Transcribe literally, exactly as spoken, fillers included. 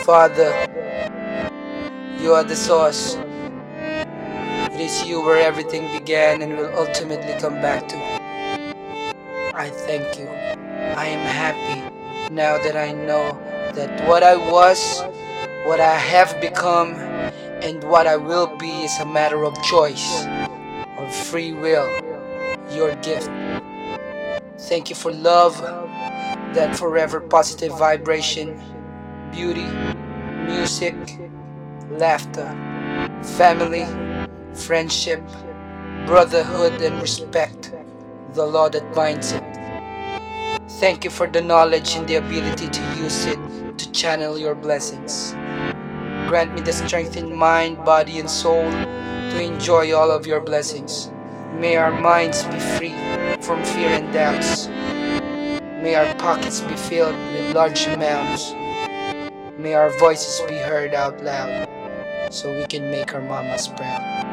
Father, you are the source. It is you where everything began and will ultimately come back to. I thank you. I am happy now that I know that what I was, what I have become, and what I will be is a matter of choice, of free will, your gift. Thank you for love, that forever positive vibration, beauty, music, laughter, family, friendship, brotherhood, and respect, the law that binds it. Thank you for the knowledge and the ability to use it to channel your blessings. Grant me the strength in mind, body, and soul to enjoy all of your blessings. May our minds be free from fear and doubts. May our pockets be filled with large amounts. May our voices be heard out loud so we can make our mamas proud.